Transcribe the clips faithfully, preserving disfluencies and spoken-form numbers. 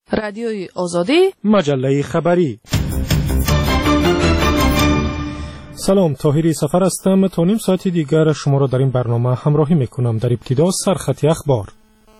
رادیوی آزادی، مجله خبری. سلام، طاهری سفر هستم. تا نیم ساعت دیگر شما را در این برنامه همراهی میکنم. در ابتدا سرخط اخبار.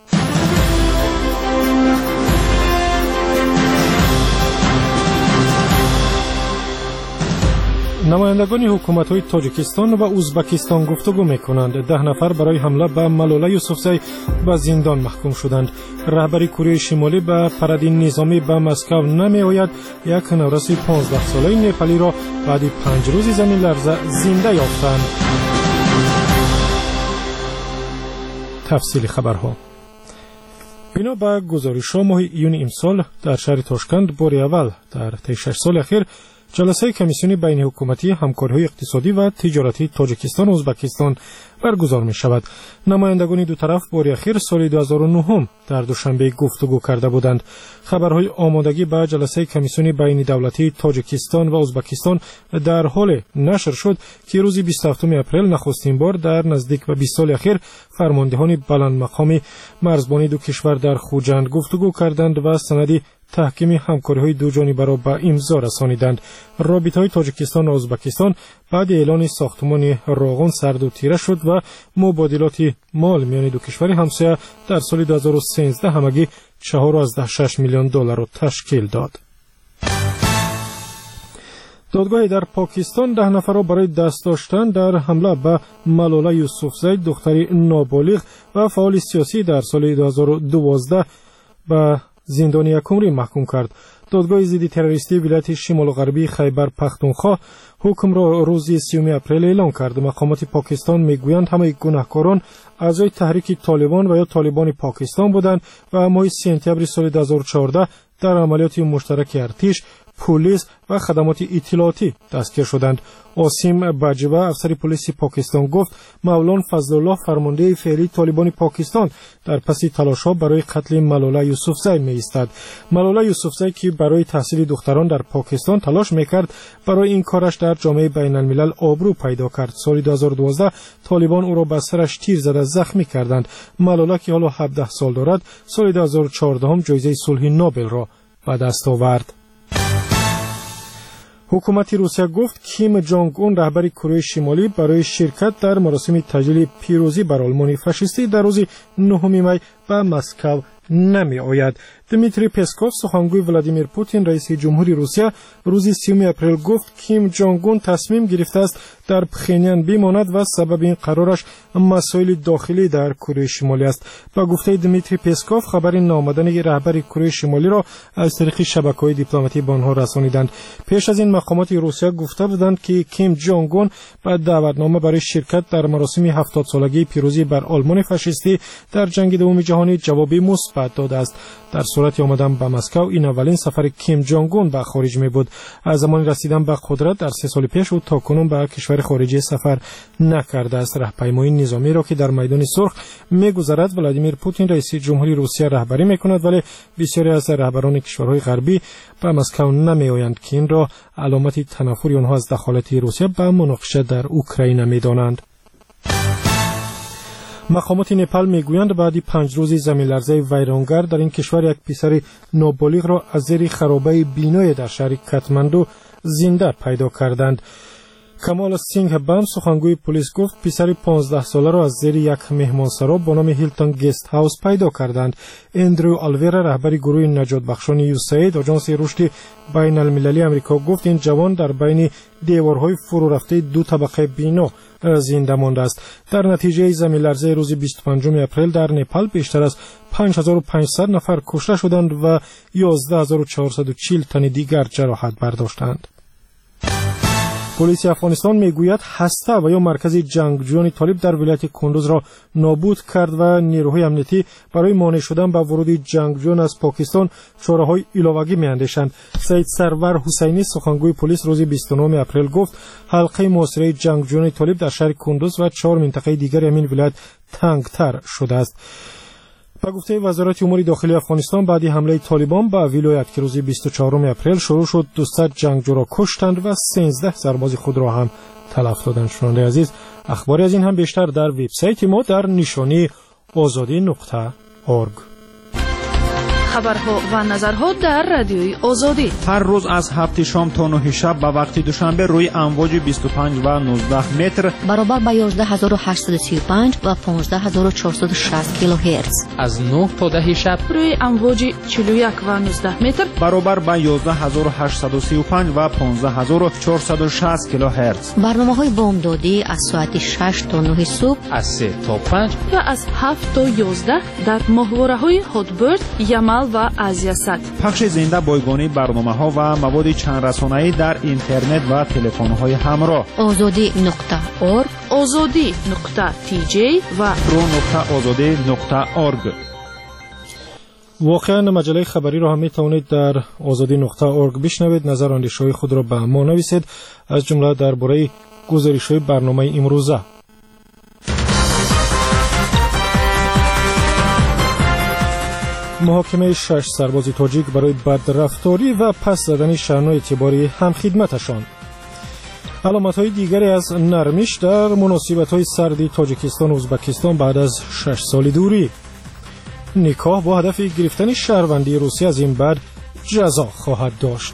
نمایندگان حکومت‌های تاجیکستان و ازبکستان گفتگو می‌کنند. ده نفر برای حمله به ملوله یوسفزی به زندان محکوم شدند. رهبر کره شمالی به پردین نظامی به مسکو نمی‌آید. یک نورسی پانزده ساله نپالی را بعد پنج روز زمین لرزه زنده یافتند. تفصیل خبرها. بنا به گزارش‌ها ماه ایون امسال در شهر تاشکند بار اول در طی شش سال اخیر جلسه کمیسیون بین حکومتی همکاری‌های اقتصادی و تجارتی تاجیکستان و ازبکستان برگزار می شود. نمایندگان دو طرف بار اخیر سال دو هزار و نه در دوشنبه گفتگو کرده بودند. خبرهای آمادگی به جلسه کمیسیون بین دولتی تاجیکستان و ازبکستان در حال نشر شد که روز بیست و هفتم اپریل نخستین بار در نزدیک به بیست سال اخیر فرماندهان بلند مقامی مرزبانی دو کشور در خوجند گفتگو کردند و سندی تحکیم همکاری‌های دو جانبه را به امضا رسانیدند. رابطه‌های تاجیکستان و ازبکستان بعد اعلان ساختمان راغون سرد و تیره شد و مبادلات مال میان دو کشور همسایه در سال دو هزار و سیزده همگی چهار و شش میلیون دلار را تشکیل داد. دادگاهی در پاکستان ده نفر را برای دست داشتن در حمله به ملوله یوسفزی دختری نابالغ و فعال سیاسی در سال دو هزار و دوازده به زندان یک عمری محکوم کرد. دادگاه ضد تروریستی ولایت شمال غربی خیبر پختونخوا حکم را روز سیوم اپریل اعلام کرد. مقامات پاکستان میگویند همه گناهکاران اعضای تحریک طالبان و یا طالبان پاکستان بودند و ماه سپتامبر سال دو هزار و چهارده در عملیات مشترک ارتش، پلیس و خدمات اطلاعاتی دستگیر شدند. آسیم بجبه افسر پلیس پاکستان گفت مولان فضل الله فرمانده فعلی طالبان پاکستان در پس تلاش‌ها برای قتل ملوله یوسفزی می ایستد. ملوله یوسفزی که برای تحصیل دختران در پاکستان تلاش میکرد برای این کارش در جامعه بین الملل آبرو پیدا کرد. سال دو هزار و دوازده طالبان او را به سرش تیر زده زخمی کردند. ملوله که حالا هفده سال دارد سال دو هزار و چهارده هم جایزه صلح نوبل را به دست آورد. حکومت روسیه گفت کیم جانگ اون رهبر کره شمالی برای شرکت در مراسم تجلیل پیروزی بر آلمان فاشیستی در روز نهم می به مسکو نمی آید. دمیتری پسکوف سخنگوی ولادیمیر پوتین رئیس جمهوری روسیه روز سیوم اپریل گفت کیم جانگ اون تصمیم گرفته است در پخینیان بماند و سبب این قرارش مسائل داخلی در کره شمالی است. با گفته دمیتری پسکوف خبر نامدن رهبر کره شمالی را از طریق شبکه‌های دیپلماتی به آنها رسانیدند. پیش از این مقامات روسیه گفته بودند که کیم جانگ اون با دعوتنامه برای شرکت در مراسم هفتاد سالگی پیروزی بر آلمان فاشیستی در جنگ دوم جهانی جوابی مثبت داده است. در صورت آمدن به مسکو این اولین سفر کیم جانگ اون به خارج می بود. از زمان رسیدن به قدرت در سه سال پیش او تاکنون به کشور خارجی سفر نکرده است. راهپیمایی نظامی را که در میدان سرخ می‌گذرد ولادیمیر پوتین رئیس جمهوری روسیه رهبری می‌کند، ولی بسیاری از رهبران کشورهای غربی به مسکو نمی‌آیند که این را علامت تنفر آنها از دخالت روسیه به مناقشه در اوکراین می‌دانند. مقامات نپال میگویند بعد پنج روز زمین لرزه ویرانگر در این کشور یک پسر نابالغ را از زیر خرابه بینای در شهر کاتماندو زنده پیدا کردند. کمال سینگ بام سخنگوی پلیس گفت پسر پانزده ساله را از زیر یک مهمانسرا با نام هیلتون گست هاوس پیدا کردند. اندرو آلویرا رهبر گروه نجات بخشان یوساید آژانس رشد بین المللی آمریکا گفت این جوان در بین دیوارهای فرو رفته دو طبقه بینا زنده مانده است. در نتیجه زمین لرزه روز بیست و پنجم اپریل در نپال بیشتر از پنج هزار و پانصد نفر کشته شدند و یازده هزار و چهارصد و چهل تن دیگر جراحت برداشتند. پلیس افغانستان میگوید هسته و یا مرکز جنگجویان طالب در ولایت کندوز را نابود کرد و نیروهای امنیتی برای مانع شدن به ورود جنگجویان از پاکستان چاره‌های علاوه‌ای می‌اندیشند. سید سرور حسینی سخنگوی پلیس روز بیست و نهم اپریل گفت حلقه محاصره جنگجویان طالب در شهر کندوز و چهار منطقه دیگر همین ولایت تنگتر شده است. با گفته وزارت امور داخلی افغانستان بعد حمله طالبان به ولایت که روز بیست و چهارم اپریل شروع شد دویست جنگجو را کشتند و سیزده سرباز خود را هم تلف دادند. شنونده عزیز، اخباری از این هم بیشتر در وبسایت ما در نشانی آزادی نقطه اورگ. خبرها و نظرها در رادیوی آزادی. هر روز از هفت شام تا نه شب به وقت دوشنبه روی امواج بیست و پنج و نوزده متر برابر با یازده هزار و هشتصد و سی و پنج و پانزده هزار و چهارصد و شصت کیلوهرتز. از نه تا ده شب روی امواج چهل و یک و نوزده متر برابر با یازده هزار و هشتصد و سی و پنج و پانزده هزار و چهارصد و شصت کیلوهرتز. برنامه‌های بامدادی از ساعت شش تا نه صبح، از سه تا پنج و از هفت تا یازده در ماهواره‌های هاتبرد، یمل و آزیا سات. پخش زنده بایگانی برنامه‌ها و مواد چند رسانه‌ای در اینترنت و تلفن‌های همراه. آزادی نقطه اورگ، آزادی نقطه تی جی و رو نقطه آزادی نقطه اورگ. واقعا مجله خبری را هم می توانید در آزادی نقطه اورگ بشنوید. نظر اندیشه‌های خود را به ما نویسید، از جمله درباره گزارش‌های برنامه امروزه. محاکمه شش سرباز تاجیک برای بدرفتاری و پس زدن شانه اعتباری همخدمتشان. علامت‌های دیگری از نرمش در مناسبت‌های سردی تاجیکستان و ازبکستان بعد از شش سال دوری. نکاح با هدف گرفتن شهروندی روسیه از این بعد جزا خواهد داشت.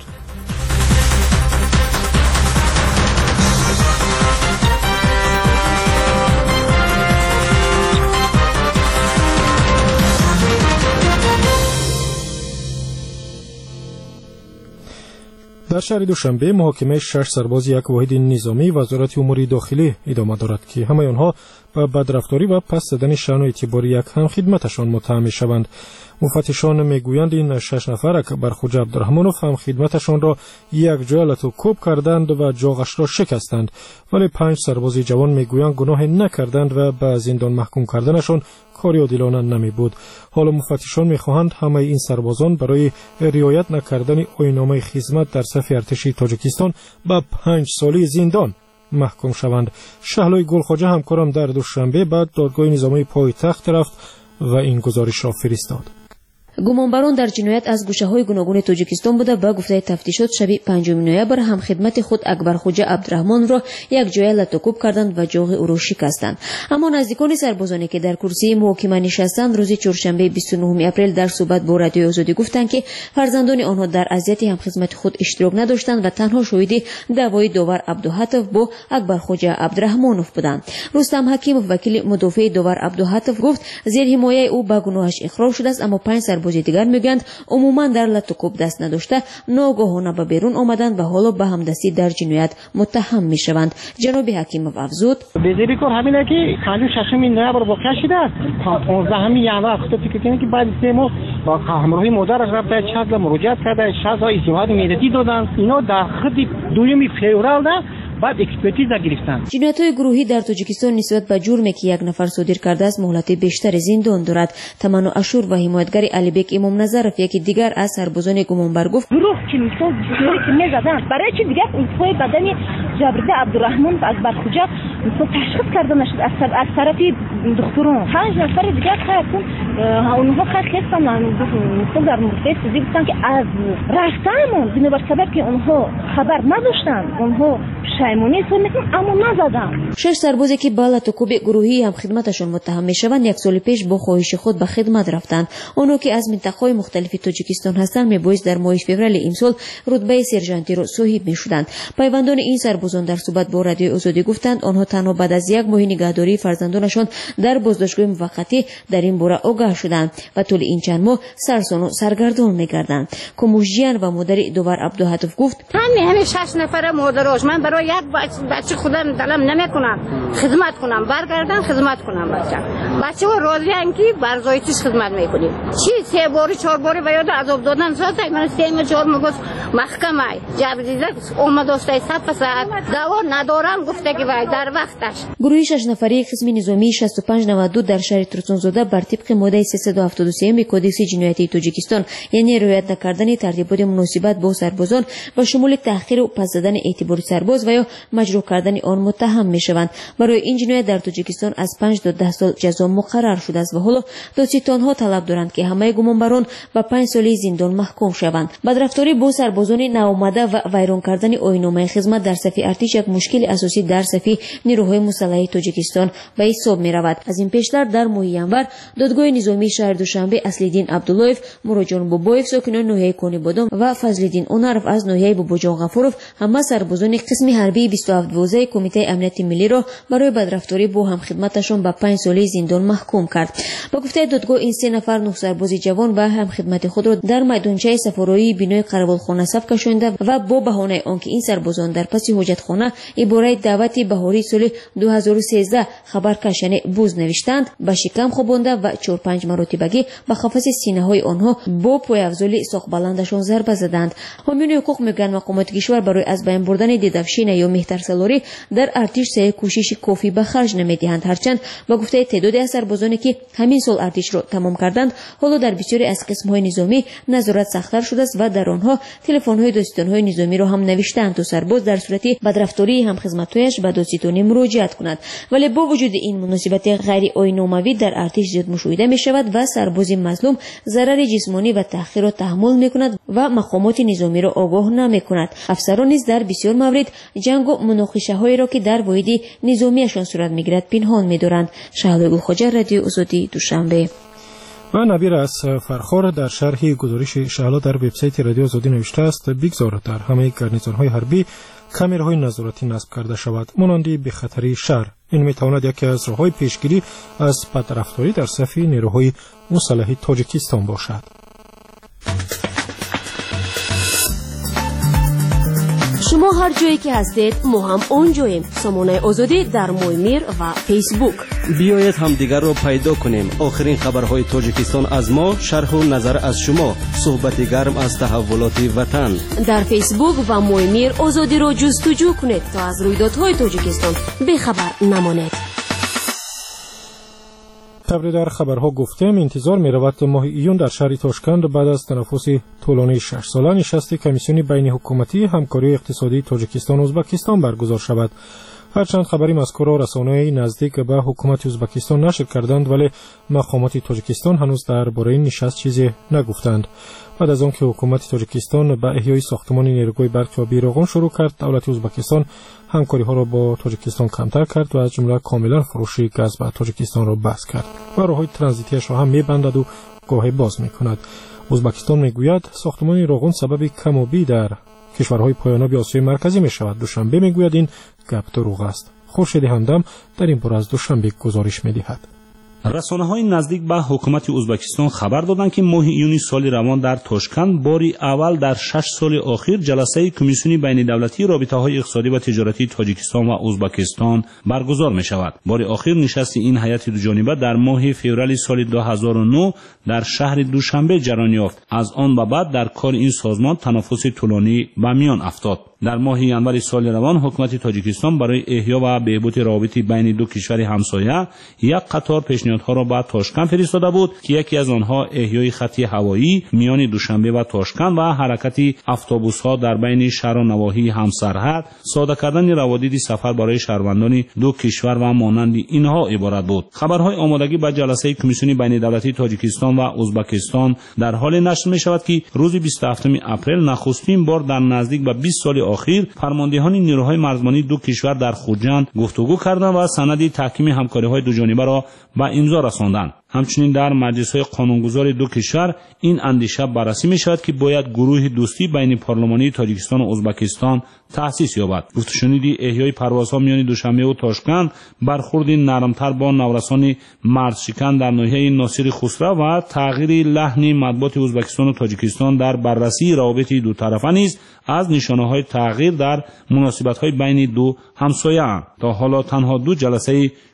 در شهر دوشنبه محاکمه شش سرباز یک واحد نظامی وزارت امور داخلی ادامه دارد که همه آنها به بدرفتاری و پس زدن شأن و اعتبار یک همخدمتشان متهم شوند. مفتشان میگویند این شش نفر اکبر خوجا عبدالرحمنوف هم خدمتشان را یک جای لطوکوب کردند و جاغش را شکستند، ولی پنج سرباز جوان میگویند گناه نکردند و به زندان محکوم کردنشان کاری عادلانه نمی بود. حالا مفتشان میخواهند همه این سربازان برای رعایت نکردن آیین‌نامه خدمت در صف ارتش تاجیکستان به پنج سالی زندان محکوم شوند. شهلای گلخواجه همکارم در دوشنبه بعد دادگاه نظامی پایتخت رفت و این گزارش را فرستاد. گمانبران در جنایت از گوشه‌های گوناگون تاجیکستان بوده. با گفته تفتیشات شب پنجم نوامبر هم خدمت خود اکبر خوجا عبدالرحمن را یک جای لطوکوب کردند و جاغ او را شکستند. اما نزدیکان سربازانی که در کرسی محاکمه نشستند روز چهارشنبه بیست و نهم اپریل در صحبت با رادیو آزادی گفتند که فرزندان آنها در اذیت هم خدمت خود اشتراک نداشتند و تنها شاهد دعوای داور عبدالحاتف با اکبر خوجا عبدالرحمنوف بودند. رستم حکیموف وکیل مدافع داور عبدالحاتف گفت زیر حمایت او به گناهش اقرار شده است، اما پنج سرباز دیگر میگویند عموما در لطوکوب دست نداشته ناگهانه به بیرون آمدند و حالا به همدستی در جنایت متهم میشوند. جناب حکیموف افزود بزرگی کار همینه که پنجم ششم نوامبر واقع شده است. پانزدهم ینور خود فکر کنید که بعد سه ماه با همراهی مادرش رفته چند مراجعه کرده، شش تا استراحت معدتی دادن. اینا در خط دوم فوریه بعد اکسپرتیزا گرفتن. جنایت‌های گروهی در تاجیکستان نسبت به جرمی که یک نفر صادر کرده است مهلت بیشتر زندان دارد. تمنا اشور و حمایتگر علیبک امام نظرف یکی دیگر از سربازان گمانبر گفت گروه که میساز جوری که میزدن برای چی دیگه انتهای بدن جبرده عبدالرحمن و اکبر خوجا مثلا تشخیص کرده نشد از طرف دکتران. پنج نفر دیگه خواستن اونها خواستن مثلا در مورد چیزی گفتن که از رفتنمون بنابر سبب که اونها خبر نداشتن اونها شایمونی سمیتون اما نزدن. شش سربازی که با لطوکوب گروهی هم خدمتشون متهم میشوند یک سال پیش با خواهش خود به خدمت رفتند. آنها که از منطقه‌های مختلفی تاجیکستان هستند میبایست در ماه فوریه امسال رتبه سرژانتی را صاحب میشدند. پیوندان این سربازان در صحبت با رادیو آزادی گفتند آنها تنها بعد از یک ماه نگهداری فرزندانشان در بازداشتگاه موقتی در این باره آگاه شدند و طول این چند ماه سرسان و سرگردان میگردند. کموشجیان و مادر داور عبدالحاتف گفت همین همین شش نفر مادرش من برای یک بچه خودم دلم نمیکنم خدمت کنم برگردم خدمت کنم بچه بچه و راضی ان که برزایتش خدمت میکنیم. چی سه باری چهار باری و یاد عذاب دادن زاده من سه ما چهار مگوس محکمه جبریزه اومد داشته صف ساعت دوا ندارم گفته که وای در وقتش. گروه شش نفری قسم نظامی شصت و پنج نود و دو در شهر ترسونزاده بر طبق ماده سیصد و هفتاد و سه کدکس جنایتی تاجیکستان یعنی رعایت نکردن ترتیبات مناسبت با سربازان و شمول تأخیر و پس زدن اعتبار سرباز و یا مجروح کردن آن متهم میشوند. برای این جنایت در تاجیکستان از پنج تا ده سال جزا مقرر شده است و حالا دادستانها طلب دارند که همه گمانبران به پنج سال زندان محکوم شوند. بدرفتاری با سربازان ناآمده و ویران کردن آیین‌نامه خدمت در صف ارتش یک مشکل اساسی در صف نیروهای مسلح تاجیکستان به حساب می‌رود. از این پیشتر در ماه ینور دادگاه نظامی شهر دوشنبه اصلیدین عبداللهیف، مروجان بابایف ساکنان ناحیه کونیبادام و فضل‌الدین اونرف از ناحیه باباجان غفورов همه سربازان قسم حربی بیست و هفت دوازده کمیته امنیت ملی را برای بدرفتاری با همخدمتشان به پنج سال زندان محکوم کرد. با گفته دادگاه این سه نفر نه سرباز جوان و همخدمت خود را در میدانچه سفارایی بینای قربالخانه صف کشانده و با بهانه آنکه این سربازان در پس حاجتخانه عباره دعوت بهاری سال دو هزار و سیزده خبر کشانه بوز نوشتند به شکم خوابانده و چهار پنج مرتبگی به قفس سینه های آنها با پایافزاری ساق بلندشان ضربه زدند. حامیان حقوق میگن مقامات کشور برای از بین بردن دیدافشین یا مهترسالاری در ارتش سعی کوشش کافی به خرج نمیدهند. هرچند با گفته تعدادی از سربازانی که همین سال ارتش را تمام کردند حالا در بسیاری از قسم‌های نظامی نظارت سخت‌تر شده است و در آنها تلفن‌های دادستان‌های نظامی را هم نوشتند تا سرباز در صورت بدرفتاری هم خدمت‌هایش به دادستانی مراجعت کند. ولی با وجود این مناسبت غیر آیین‌ناموی در ارتش زیاد مشاهده می‌شود و سرباز مظلوم ضرر جسمانی و تحقیر را تحمل می‌کند و مقامات نظامی را آگاه نمی‌کند. افسران نیز در بسیار موارد جنگ و مناقشه‌هایی را که در واحد نظامیشان صورت می‌گیرد پنهان می‌دارند. شهلا گلخجر، رادیو آزادی، دوشنبه. و نبیر از فرخار در شرح گزارش شهلا در وبسایت رادیو آزادی نوشته است بگذارد در همه گارنیزون‌های حربی کامراهای نظارتی نصب کرده شود مانندی به خطری شهر. این میتواند یکی از راه‌های پیشگیری از بدرفتاری در صف نیروهای مسلح تاجیکستان باشد. شما هر جایی که هستید ما هم اونجاییم. سامانه آزادی در مویمیر و فیسبوک. بیایید هم دیگر رو پیدا کنیم. آخرین خبرهای تاجیکستان از ما، شرح و نظر از شما، صحبت گرم از تحولات وطن. در فیسبوک و مویمیر آزادی رو جستجو کنید تا از رویدادهای تاجیکستان بیخبر نمانید. طبری در خبرها گفتیم انتظار می رود ماه ایون در شهر تاشکند بعد از تنفس طولانی شش ساله نشست کمیسیون بین حکومتی همکاری اقتصادی تاجیکستان و ازبکستان برگزار شود. هرچند خبری مذکور را رسانه‌های نزدیک به حکومت ازبکستان نشر کردند ولی مقامات تاجیکستان هنوز درباره این نشست چیزی نگفتند. بعد از آنکه حکومت تاجیکستان به احیای ساختمان نیروگاه برق و بیروغان شروع کرد، دولت ازبکستان همکاری ها را با تاجیکستان کمتر کرد و از جمله کاملا فروش گاز به تاجیکستان را بس کرد و راههای ترانزیتیش را هم می‌بندد و گاهی باز می‌کند. ازبکستان میگوید ساختمان نیروگان سبب کم و بی در کشورهای پایاناب آسیای مرکزی می‌شود. دوشنبه میگوید این گپ دروغ است. خورشید همدم در این باره از دوشنبه گزارش می‌دهد. رسانه‌های نزدیک به حکومت ازبکستان خبر دادند که ماه ایون سال روان در تاشکند باری اول در شش سال اخیر جلسه کمیسیون بین دولتی رابطه‌های اقتصادی و تجارتی تاجیکستان و ازبکستان برگزار می‌شود. باری اخیر نشست این هیئت دوجانبه در ماه فوریه سال دو هزار و نه در شهر دوشنبه جریان یافت. از آن به بعد در کار این سازمان تنفس طولانی به میان افتاد. در ماه ینور سال روان حکومت تاجیکستان برای احیا و بهبود روابط بین دو کشور همسایه یک قطار پیشنهادها را به تاشکند فرستاده بود که یکی از آنها احیای خط هوایی میان دوشنبه و تاشکند و حرکت اتوبوس‌ها در بین شهر و نواحی همسرحد، ساده کردن روابط سفر برای شهروندان دو کشور و مانند اینها عبارت بود. خبرهای آمادگی به جلسه کمیسیون بین دولتی تاجیکستان و ازبکستان در حال نشر می‌شود که روز بیست و هفتم اپریل نخستین بار در نزدیک به بیست سال اخیر فرماندهان نیروهای مرزبانی دو کشور در خوجند گفتگو کردند و سند تحکیم همکاری‌های دوجانبه را به امضا رساندند. همچنین در مجلس‌های قانونگذار دو کشور این اندیشه بررسی می‌شود که باید گروه دوستی بین پارلمانی تاجیکستان و ازبکستان تأسیس یابد. گفته شنیدی احیای پروازها میان دوشنبه و تاشکند، برخورد نرمتر با نورسان مرزشکن در ناحیه ناصر خسرو و تغییر لحن مطبوعات ازبکستان و تاجیکستان در بررسی روابط دو طرفه نیز از نشانه‌های تغییر در مناسبت‌های بین دو همسایه. تا حالا تنها دو جلسه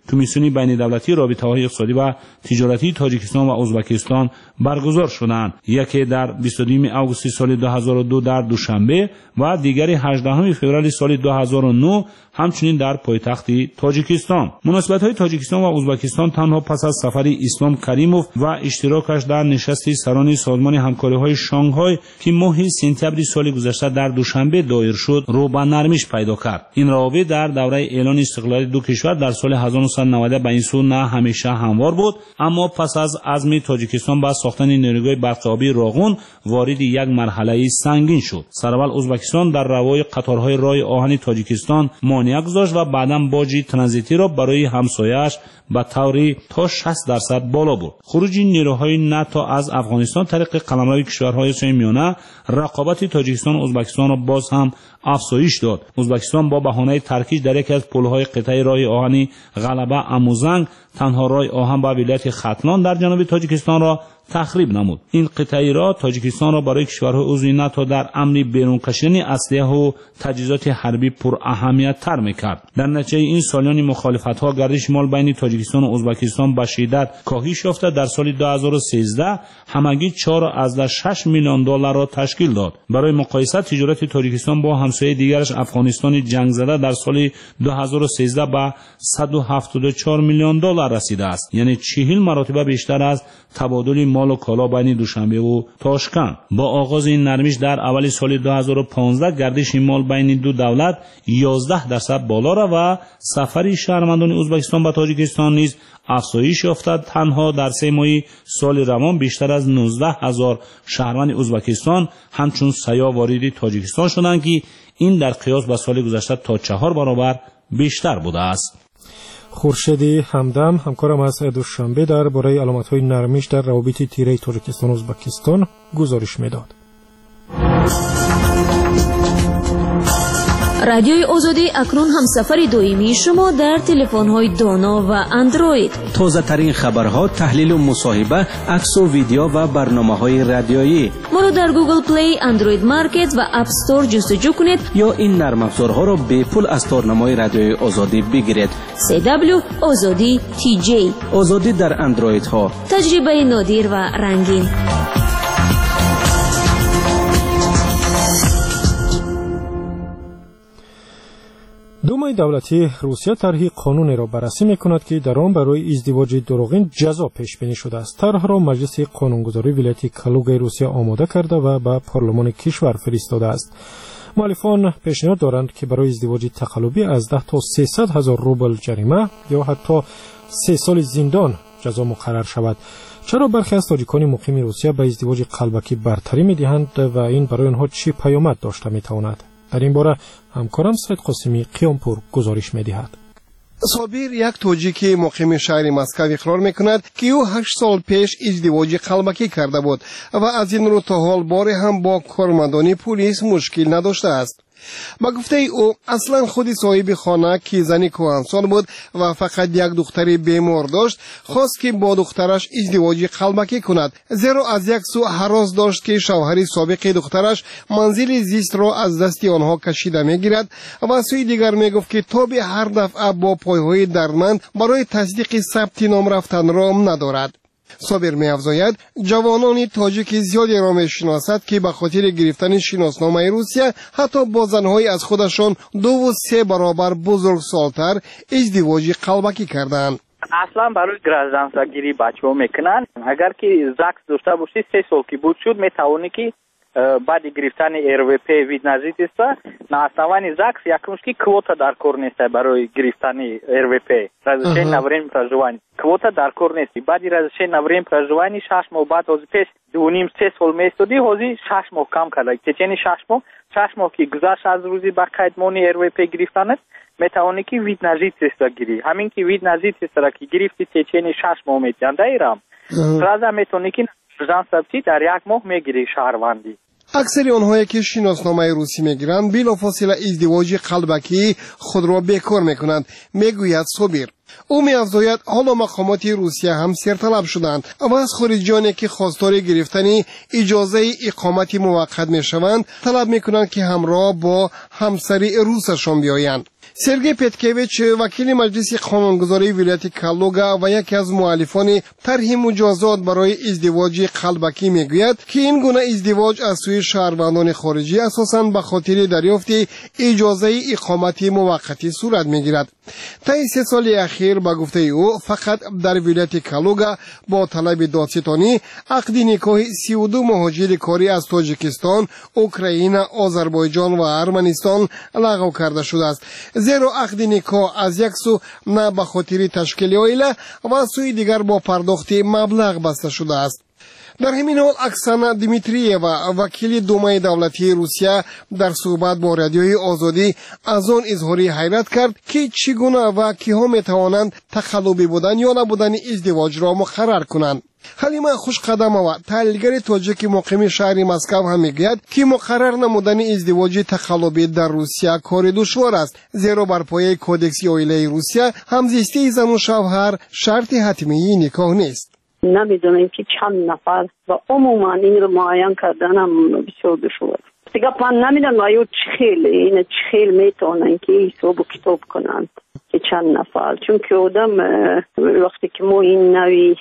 کمیسیون بین دولتی رابطه‌های اقتصادی و تجارتی تاجیکستان و ازبکستان برگزار شدند. یکی در بیست و دو آگوست سال دو هزار و دو در دوشنبه و دیگری هجدهم فوریه سال دو هزار و نه همچنین در پایتخت تاجیکستان. مناسبت‌های تاجیکستان و ازبکستان تنها پس از سفر اسلام کریموف و اشتراکش در نشست سران سازمان همکاری‌های شانگهای که ماه سپتامبر سال گذشته در دوشنبه دایر شد، رو به نرمش پیدا کرد. این روابط در دوره اعلان استقلال دو کشور در سال هزار و نهصد و نود به این سو نه همیشه هموار بود، اما پس از عزم تاجیکستان به ساختن نیروگاه برق آبی راغون وارد یک مرحله سنگین شد. سرول ازبکستان در روای قطارهای راه آهن تاجیکستان مانع گذاشت و بعداً باج ترانزیتی را برای همسایه‌اش به طوری تا شصت درصد بالا برد. خروج نیروهای ناتو از افغانستان طریق قلمرو کشورهای آسیای میانه رقابت تاجیکستان و ازبکستان را باز هم افزایش داد. ازبکستان با بهانه ترکیز در یکی از پل‌های قطعه راه آهنی غلبه اموزنگ تنها راه آهن به ولایت ختلان در جنوب تاجیکستان را تخریب نمود. این قطعه را تاجیکستان را برای کشورهای عضو ناتو در امر بیرون کشیدن اسلحه و تجهیزات حربی پر اهمیت تر می‌کرد. در نتیجه این سالیان مخالفت‌ها گردش مال بین تاجیکستان و ازبکستان به شدت کاهش یافته در سال دو هزار و سیزده همگی چهار ممیز شش میلیون دلار را تشکیل داد. برای مقایسه تجارت تاجیکستان با همسایه دیگرش افغانستان جنگ زده در سال دو هزار و سیزده به صد و هفتاد و چهار میلیون دلار رسیده است، یعنی چهل مرتبه بیشتر از تبادل مال و کالا بین دوشنبه و تاشکند. با آغاز این نرمش در اول سال دو هزار و پانزده گردش مال بین دو دولت یازده درصد بالا رفت و سفر شهروندان ازبکستان به تاجیکستان نیز افزایش یافته. تنها در سه ماه سال روان بیشتر از نوزده هزار شهروند ازبکستان همچون سیاح وارد تاجیکستان شدند که این در قیاس با سال گذشته تا چهار برابر بیشتر بوده است. خورشید همدم همکارم از دوشنبه درباره علامت‌های نرمش در روابط تیره تاجیکستان و ازبکستان گزارش می‌داد. رادیوی آزادی اکنون همسفر دائمی شما در تلفن‌های دانا و اندروید. تازه‌ترین خبرها، تحلیل و مصاحبه، عکس و ویدیو و برنامه‌های رادیویی. ما را در گوگل پلی، اندروید مارکت و اپ استور جستجو کنید یا این نرم افزارها را به پول از تارنمای رادیوی آزادی بگیرید. سی دبلیو آزادی تی جی. آزادی در اندرویدها. تجربه نادر و رنگین. دومای دولتی روسیه طرح قانونی را بررسی می‌کند که در آن برای ازدواج دروغین جزا پیش بینی شده است. طرح را مجلس قانونگذاری ولایت کالوگای روسیه آماده کرده و به پارلمان کشور فرستاده است. مؤلفان پیشنهاد دارند که برای ازدواج تقلبی از ده تا سیصد هزار روبل جریمه یا حتی سه سال زندان جزا مقرر شود. چرا برخی از تاجیکان مقیم روسیه به ازدواج قلبکی برتری می‌دهند و این برای آنها چه پیامد داشته می‌تواند؟ در این باره همکارم سید قاسمی قیامپور گزارش می‌دهد. صابر یک تاجیکی مقیم شهر مسکو اقرار میکند که او هشت سال پیش ازدواج قلبکی کرده بود و از این رو تا حال باری هم با کارمندان پلیس مشکل نداشته است. با گفته او اصلا خودی صاحب خانه که زنی کهنسال بود و فقط یک دختری بیمار داشت خواست که با دخترش ازدواج قلبکی کند، زیرا از یک سو هراس داشت که شوهر سابق دخترش منزل زیست را از دست آنها کشیده میگیرد و سوی دیگر میگفت که تا به هر دفعه با پایهای دردمند برای تصدیق ثبت نام رفتن را ندارد. صابر می افزاید جوانان تاجیک زیادی را می شناسد که به خاطر گرفتن شناسنامه روسیه حتی با زنهای از خودشان دو و سه برابر بزرگ سالتر ازدواج قلبکی کردند. اصلا برای گرازدانسگیری بچه ها میکنن. اگر که زکس داشته باشی سه سال که بود شد می توانی که بعد گرفتن ار وی پی وید نزدیک است на основании زکس якумш ки квота дар кор нест барои гирифтани эр ви пи разрешение на время проживания квота дар кор нест баъди разрешение на время проживания шаш моҳ баъд ҳозир пеш дуним се сол меистоди ҳозир шаш моҳ кам карда течени шаш моҳ шаш моҳ ки гузашт аз рӯзи ба қайдмони эр ви пи гирифтанаш метавонӣ ки вид на жительство гирӣ ҳамин ки вид на жительстворо ки гирифти течени шаш моҳ метиҳандаирам сразу метавонӣ ки гражданствои дар як моҳ мегирӣ шаҳрвандӣ. اکثر آنهایی که شناسنامه روسی میگیرند بلافاصله ازدواج قلبکی خود را بیکار میکنند، میگوید صابر. او می‌افزاید حالا مقامات روسیه هم سرطلب شدند و از خارجیانی که خواستار گرفتن اجازه اقامت موقت میشوند طلب میکنند که همراه با همسری روسشان بیایند. سرگی پتکویچ وکیل مجلس قانونگذاری ولایت کالوگا و یکی از مؤلفان طرح مجازات برای ازدواج قلبکی میگوید که این گونه ازدواج از سوی شهروندان خارجی اساساً به خاطر دریافت اجازه اقامت موقتی صورت میگیرد. طی سه سال اخیر به گفته او فقط در ولایت کالوگا با طلب دادستانی عقد نکاح سی و دو مهاجر کاری از تاجیکستان، اوکراین، آذربایجان و ارمنستان لغو کرده شده است. زیرا عقد نکاح از یک سو نه به خاطر تشکیل عائله و سوی دیگر با پرداخت مبلغ بسته شده است. در همین حال اکسانا دیمیترییوا وکیل دومای دولتی روسیه در صحبت با رادیوی آزادی از آن اظهار حیرت کرد که چگونه و کیها میتوانند تقلبی بودن یا نبودن ازدواج را مقرر کنند. حلیمه خوشقدمова تحلیلگر تاجیک مقیم شهر مسکو هم میگوید که مقرر نمودن ازدواج تقلبی در روسیه کار دشوار است، زیرا بر پایه کودکس عائله روسیه همزیستی زن و شوهر شرط حتمی نکاح نیست. نمیدونیم که چند نفر و عموما این رو معین کردن هم بسیار دشوار. دیگه پن نمیدن آیا چه خیل این چه خیل میتونن که حساب و کتاب کنن که چند نفر، چون که آدم وقتی که ما این نوی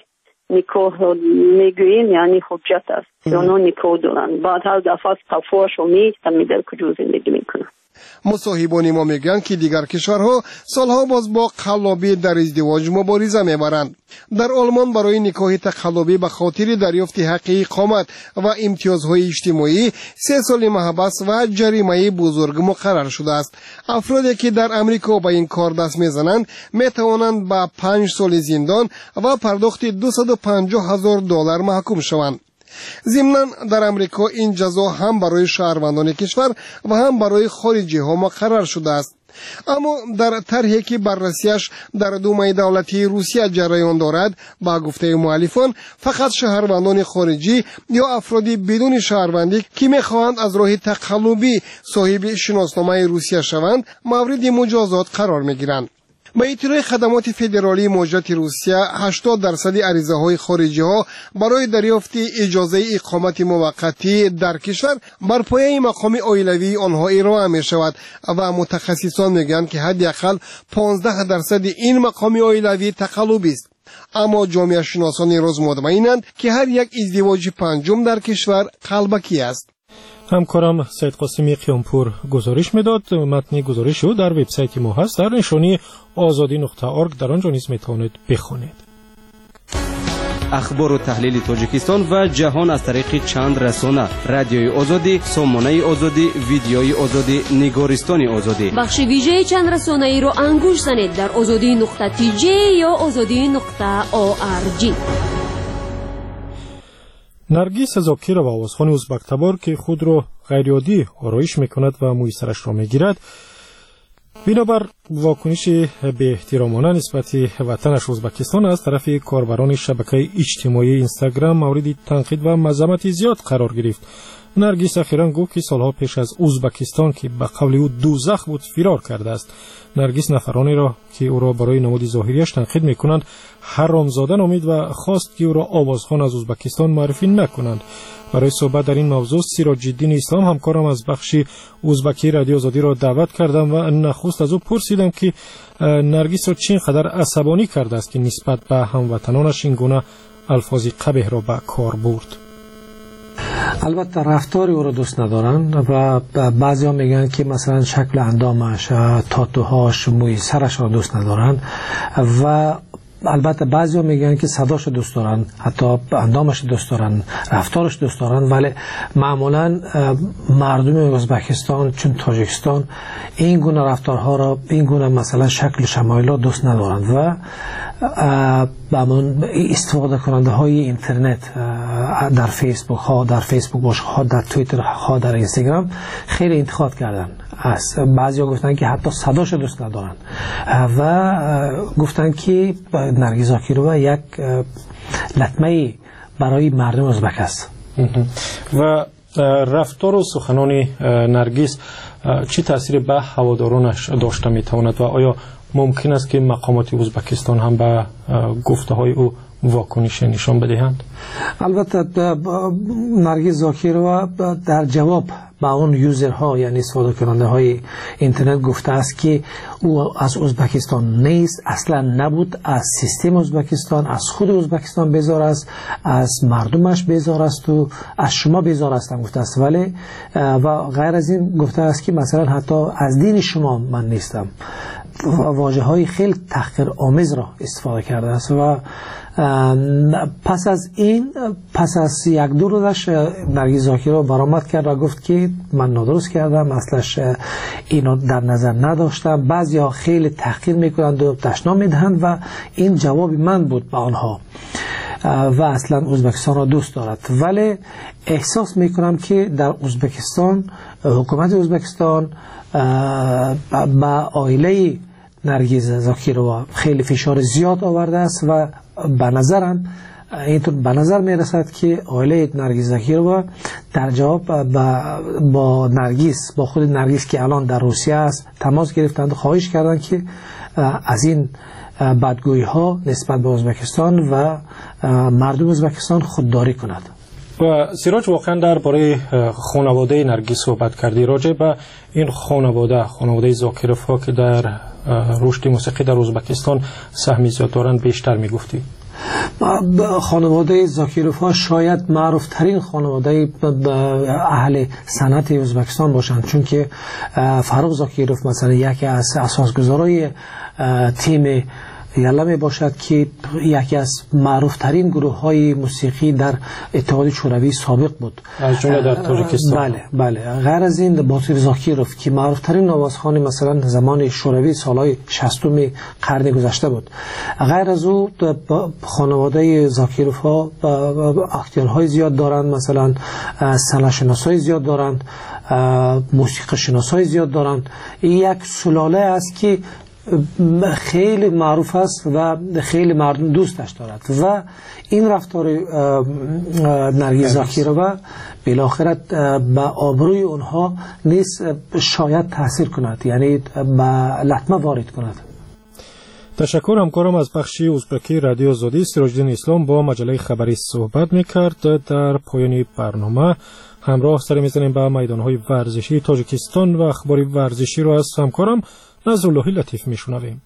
نکاح میگوییم یعنی حجت است، اونا نکاح دارن، بعد هر دفعه صفاش و میستن میدر کجا زندگی میکنن. مصاحبان ما میگن که دیگر کشورها سالها باز با قلابی در ازدواج مبارزه میبرند. در آلمان برای نکاح تقلبی به خاطر دریافت حق اقامت و امتیازهای اجتماعی سه سال محبس و جریمه بزرگ مقرر شده است. افرادی که در امریکا به این کار دست میزنند میتوانند به پنج سال زندان و پرداخت دویست و پنجاه هزار دلار محکوم شوند. ضمناً در امریکا این جزا هم برای شهروندان کشور و هم برای خارجی ها مقرر شده است. اما در طرحی که بررسیش در دومای دولتی روسیه جریان دارد، با گفته مؤلفان فقط شهروندان خارجی یا افرادی بدون شهروندی که میخواهند از راه تقلبی صاحب شناسنامه روسیه شوند مورد مجازات قرار میگیرند. به اطلاع خدمات فدرالی موجودات روسیه هشتاد درصد عریضه های خارجی ها برای دریافت اجازه اقامت موقتی در کشور بر پایه مقام عائلوی آنها ارائه می شود و متخصصان میگویند که حداقل پانزده درصد این مقام عائلوی تقلبی است. اما جامعه شناسان روز مطمئنند که هر یک ازدواج پنجم در کشور قلبکی است. همکارم سید قاسمی قیامپور گزارش میداد. متن گزارش او در وبسایت ما هست، در نشانی آزادی نقطه ارگ، در آنجا نیز میتوانید بخوانید. اخبار و تحلیل تاجیکستان و جهان از طریق چند رسانه: رادیوی آزادی، سامانه آزادی، ویدیوی آزادی، نگارستان آزادی. بخش ویژه چند رسانه ای رو انگوش زنید در آزادی نقطه تی جی یا آزادی نقطه او آر جی. نرگس زاکر و آوازخوان ازبک تبار که خود را غیرعادی آرایش میکند و موی سرش را میگیرد، بنابر واکنش به احترامانه نسبت وطنش ازبکستان از طرف کاربران شبکه اجتماعی اینستاگرام مورد تنقید و مذمت زیاد قرار گرفت. نرگس اخیراً گفت که سالها پیش از ازبکستان که به قول او دوزخ بود فرار کرده است. نرگس نفرانی را که او را برای نماد ظاهریش تنقید میکنند حرامزاده نامید و خواست که او را آوازخوان از ازبکستان معرفی نکنند. برای صحبت در این موضوع سیراج الدین اسلام همکارم از بخش ازبکی رادیو آزادی را دعوت کردم و نخست از او پرسیدم که نرگس را چقدر عصبانی کرده است که نسبت به هموطنانش این گونه الفاظ قبیح را به کار برد. البته رفتاری او را دوست ندارن و بعضی ها میگن که مثلا شکل اندامش، تاتوهاش، موی سرش را دوست ندارن و البته بعضی ها میگن که صداش دوست دارن، حتی اندامش دوست دارن، رفتارش دوست دارن، ولی معمولا مردم ازبکستان چون تاجیکستان این گونه رفتارها را، این گونه مثلا شکل شمایل را دوست ندارن و استفاده کننده های اینترنت در فیسبوک ها، در فیسبوک باشه ها، در توییتر ها، در اینستاگرام خیلی انتقاد کردن. از بعضی ها گفتن که حتی صداش دوست ندارن و گفتن که نرگس زاکرova یک لطمه برای مردم ازبک است. و رفتار و سخنان نرگس چه تأثیری به هوادارانش داشته میتواند و آیا ممکن است که مقامات ازبکستان هم به گفته های او واکنش نشان بدهند؟ البته نرگس زاکیرова در جواب با اون یوزرها یعنی استفاده کننده های اینترنت گفته است که او از ازبکستان نیست، اصلا نبود، از سیستم ازبکستان، از خود ازبکستان بیزار است، از مردمش بیزار است و از شما بیزار است گفته است. ولی و غیر از این گفته است که مثلا حتی از دین شما من نیستم. واژه های خیلی تحقیر آمیز را استفاده کرده است و پس از این پس از یک دو روزش نرگس زاکیرova برآمد کرد و گفت که من نادرست کردم، اصلش اینو در نظر نداشتم. بعضیا خیلی تحقیر میکنند و تشنام میدهند و این جواب من بود به آنها و اصلا ازبکستان را دوست دارد. ولی احساس میکنم که در ازبکستان حکومت ازبکستان با عائله نرگس زاکیرova خیلی فشار زیاد آورده است و به نظرم اینطور به نظر میرسد که عائله نرگس زاکیرova در جواب با, با نرگس با خود نرگس که الان در روسیه است تماس گرفتند و خواهش کردند که از این بدگویی ها نسبت به ازبکستان و مردم ازبکستان خودداری کند. و سیراج واقعا درباره خانواده نرگس صحبت کردی. راجع به این خانواده خانواده زاکیرova که در رشد موسیقی در ازبکستان سهمی زیاد دارند بیشتر میگفتی؟ خانواده زاکیرova شاید معروف ترین خانواده اهل صنعت ازبکستان باشند، چون که فاروق زاکیرov مثلا یکی از اساسگذارای تیم یلا می باشد که یکی از معروف ترین گروه های موسیقی در اتحاد شوروی سابق بود، از جمله در تاجیکستان. بله بله. غیر از این باتیر زاکیرov که معروف ترین نوازخوان مثلا زمان شوروی سالهای شصتم قرن گذشته بود. غیر از او خانواده زاکیرova اکتورهای زیاد دارند، مثلا صنعت شناسای زیاد دارند، موسیقی شناسای زیاد دارند. یک سلاله است که خیلی معروف است و خیلی مردم دوستش دارد و این رفتار نرگس زاکیرova بالاخره به آبروی اونها نیز شاید تاثیر کند، یعنی به لطمه وارد کند. تشکر. همکارم از بخش ازبکی رادیو آزادی سراج‌الدین اسلام با مجله خبری صحبت میکرد. در پایان برنامه همراه سر میزنیم به میدانهای ورزشی تاجیکستان و اخبار ورزشی رو از همکارم نظراللهی لطیف میشنویم.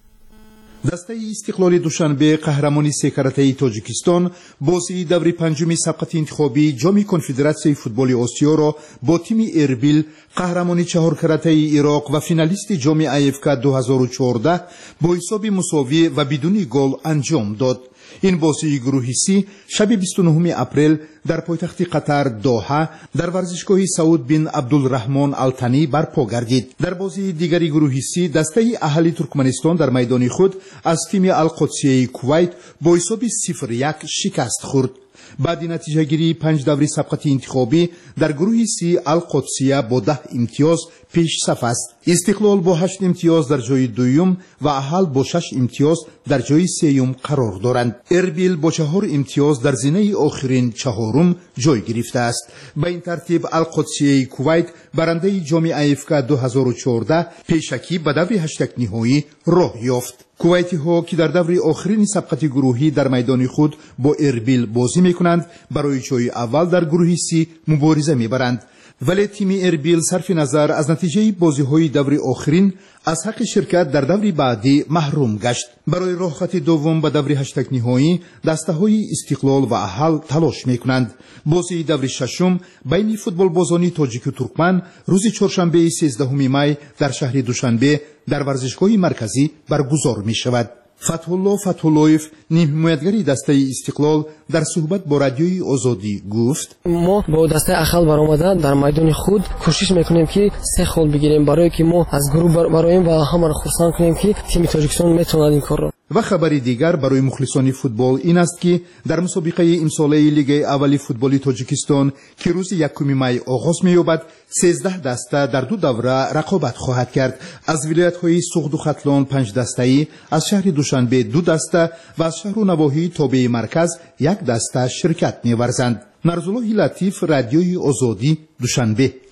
دسته استقلال دوشنبه قهرمانی سه کراته‌ای تاجیکستان بازی دوره پنجم سبقت انتخابی جام کنفدراسیون فوتبال آسیا را با تیم اربیل قهرمانی چهار کراته‌ای عراق و فینالیست جام ای اف کی دو هزار و چهارده با حساب مساوی و بدون گل انجام داد. این بازی گروهی سی شب بیست و نهم اپریل در پایتخت قطر دوحه در ورزشگاه سعود بن عبدالرحمن التنی برپا گردید. در بازی دیگری گروهی سی دسته اهلی ترکمنستان در میدان خود از تیم القدسیه کویت با حساب صفر یک شکست خورد. بعد نتیجه گیری پنج دوره سبقت انتخابی در گروه سی القدسیه با ده امتیاز پیش صف است. استقلال با هشت امتیاز در جای دوم و اهل با شش امتیاز در جای سوم قرار دارند. اربیل با چهار امتیاز در زینه آخرین چهارم جای گرفته است. به این ترتیب القدسیه کویت برنده جام ای اف کی دو هزار و چهارده پیشکی به دوره هشتگ نهایی راه یافت. کویتی ها که در دوره آخرین سبقت گروهی در میدان خود با اربیل بازی میکنند برای جای اول در گروه سی مبارزه میبرند. ولی تیم اربیل صرف نظر از نتیجه بازی های دوره آخرین از حق شرکت در دوره بعدی محروم گشت. برای راه خط دوم به دوره هشتگ نهایی دسته های استقلال و اهل تلاش میکنند. بازی دوره ششم بین فوتبال بازانی تاجیک و ترکمن روز چهارشنبه سیزدهم می در شهر دوشنبه در ورزشگاه مرکزی برگزار می شود. فتحالله فتحاللهیف نیم حمایتگری دسته استقلال در صحبت با رادیوی آزادی گفت: ما با دسته اخل برآمدن در میدان خود کوشش میکنیم که سه خال بگیریم برای که ما از گروه برایم و همه را خرسند کنیم که تیم تاجیکستان میتواند این کار را. و خبری دیگر برای مخلصان فوتبال این است که در مسابقه امساله لیگ اول فوتبال تاجیکستان که روز یکم می آغاز می‌یابد سیزده دسته در دو دوره رقابت خواهد کرد. از ولایت‌های سغد و ختلان پنج دسته‌ای، از شهر دوشنبه دو دسته و از شهر و نواحی تابع مرکز یک دسته شرکت می‌ورزند. نرزاللهی لطیف رادیوی آزادی دوشنبه.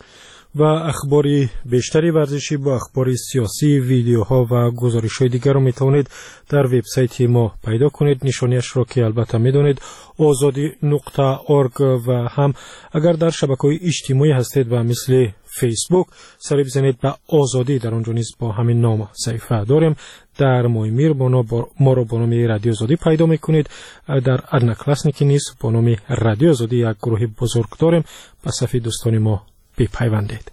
و اخبار بیشتری ورزشی با اخبار سیاسی، ویدیوها و گزارش‌های دیگر رو میتونید در وبسایت ما پیدا کنید. نشانیش رو که البته میدونید آزادی نقطه اورگ و هم اگر در شبکه‌های اجتماعی هستید و مثل فیسبوک سری بزنید به آزادی، در اونجا نیز با همین نام صفحه داریم. در مویمیر ما رو با نام رادیو آزادی پیدا میکنید. در ادنکلاسنیکی نیز با نام رادیو آزادی یک گروه بزرگ داریم. به صفحه دوستان ما بپیوندید.